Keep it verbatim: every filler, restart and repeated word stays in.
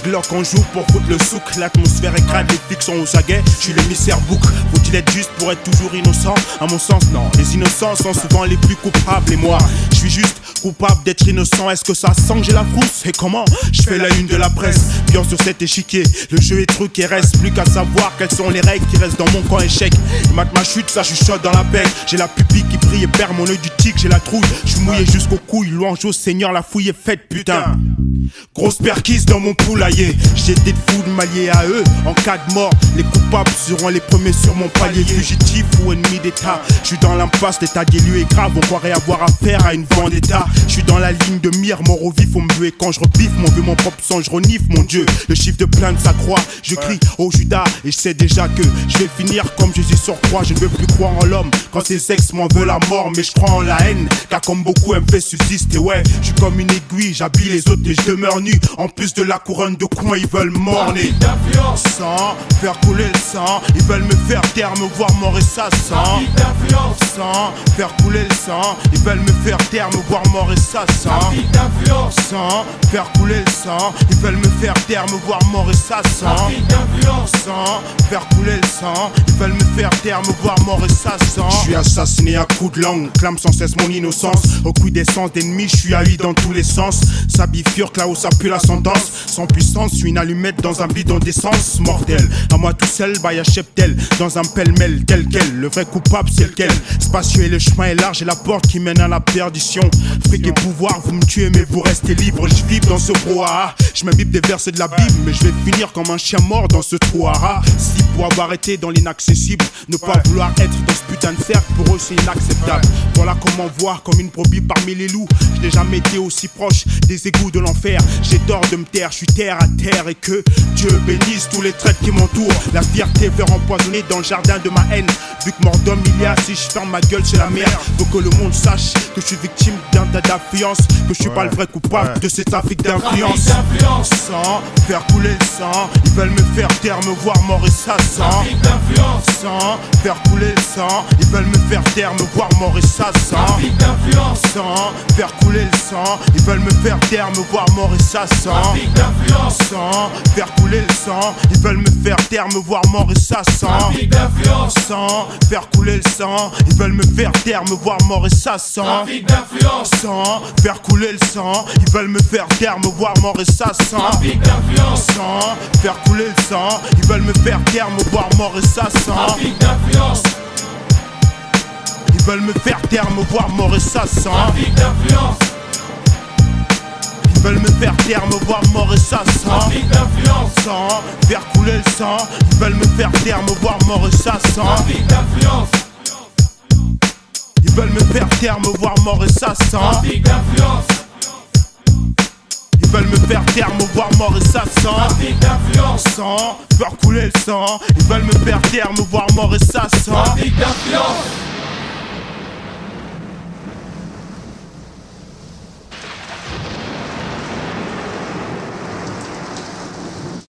Glock en joue pour foutre le souk. L'atmosphère est crade, les flics sont aux aguets. Je suis l'émissaire bouc. Faut-il être juste pour être toujours innocent? À mon sens, non. Les innocents sont souvent les plus coupables. Et moi, je suis juste coupable d'être innocent. Est-ce que ça sent que j'ai la frousse? Et comment? Je fais la une de la presse. Bien sur cet échiquier, le jeu est truc et reste plus qu'à savoir quelles sont les règles qui restent dans mon camp échec. Il mate ma chute, ça chuchote dans la bec. J'ai la pupille qui brille et perd mon œil du tic. J'ai la trouille, je suis mouillé jusqu'aux couilles. Louange au Seigneur, la fouille est faite, putain. Grosse perquise dans mon poulailler. J'ai des fous de m'allier à eux. En cas de mort, les coupables seront les premiers sur mon palier. Fugitif ou ennemi d'état, je suis dans l'impasse, l'état des lieux est grave. On croirait avoir affaire à une vendetta. Je suis dans la ligne de mire, mort au vif, on me veut. Et quand je rebiffe, mon vieux, mon propre sang, je renifle, mon Dieu. Le chiffre de plainte s'accroît, je crie au Judas. Et je sais déjà que je vais finir comme Jésus sur croix. Je ne veux plus croire en l'homme quand ses ex m'en veulent la mort. Mais je crois en la haine, car comme beaucoup elle me fait subsister. Ouais, je suis comme une aiguille, j'habille les autres et je demeure nu. En plus de la couronne de coin, ils veulent m'orner. Sans faire couler le sang, ils veulent me faire taire, me voir mort et ça sent. Sans faire couler le sang, ils veulent me faire taire, me voir mort et ça sent. Sans faire couler le sang, ils veulent me faire taire, me voir mort et ça sent. Sans faire couler le sang, ils veulent me faire taire, me voir mort et ça sent. Je suis assassiné à coups de langue, clame sans cesse mon innocence. Au coup d'essence d'ennemis, je suis haï dans tous les sens. Ça bifurque là où ça pue la sentence. Sans puissance, je suis une allumette dans un bidon d'essence. Mortel, à moi tout seul, bah y'a cheptel. Dans un pêle-mêle tel quel, le vrai coupable c'est lequel? Spacieux et le chemin est large et la porte qui mène à la perdition. Fric et pouvoir, vous me tuez mais vous restez libre. Je vibre dans ce brouhaha, je m'imbibe des versets de la Bible. Mais je vais finir comme un chien mort dans ce trou à rats. Si pour avoir été dans l'inaccessible, ne pas vouloir être dans ce putain de cercle, pour eux c'est inacceptable. Voilà comment voir comme une brebis parmi les loups. Je n'ai jamais été aussi proche des égouts de l'enfer. J'ai tort de me taire, je suis terre à terre. Et que Dieu bénisse tous les traîtres qui m'entourent. La fierté veut empoisonner dans le jardin de ma haine. Vu que mort d'homme il y a, si je ferme ma gueule c'est la merde. Faut que le monde sache que je suis victime d'un tas d'influence. Que je suis ouais. pas le vrai coupable ouais. de cet trafic d'influence. Sans faire couler le sang, ils veulent me faire taire, me voir mort et ça sent. Sans faire couler le sang, ils veulent me faire taire, me voir mort et ça sent. Sans faire couler le sang, ils veulent me faire taire, me voir mort et ça sent. Sans faire couler le sang, ils veulent me faire taire, me voir mort et ça sent. Sans faire couler le sang, ils veulent me faire taire, me voir mort et ça sent. Sans faire couler le sang, ils veulent me faire taire, me voir mort et ça sent. Sans faire couler le sang, ils veulent me faire taire, me voir mort et ça sent. Ils veulent me faire taire, me voir mort et ça sent. Ils veulent me faire taire, me voir mort et ça sent. Sans faire couler le sang, ils veulent me faire taire, me voir mort et ça sent. Ils veulent me faire taire, me voir mort et ça sent. Ils veulent me faire taire, me voir mort et ça sent. Sans faire couler le sang, ils veulent me faire taire, me voir mort et ça sent.